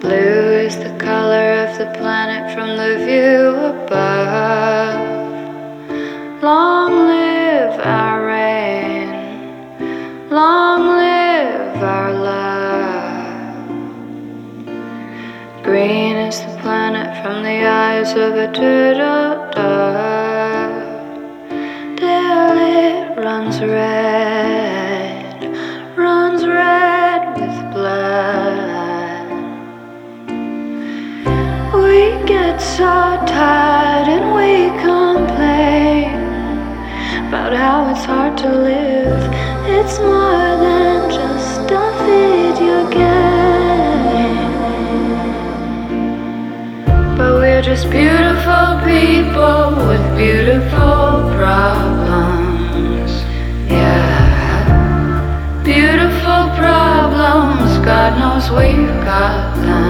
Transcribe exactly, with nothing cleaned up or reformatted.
Blue is the color of the planet from the view above. Long live our rain, long live our love. Green is the planet from the eyes of a turtle dove. Till it runs red, runs red with blood. We get so tired and we complain about how it's hard to live. It's more than just a video game. But we're just beautiful people with beautiful problems. Yeah, beautiful problems, God knows we've got them.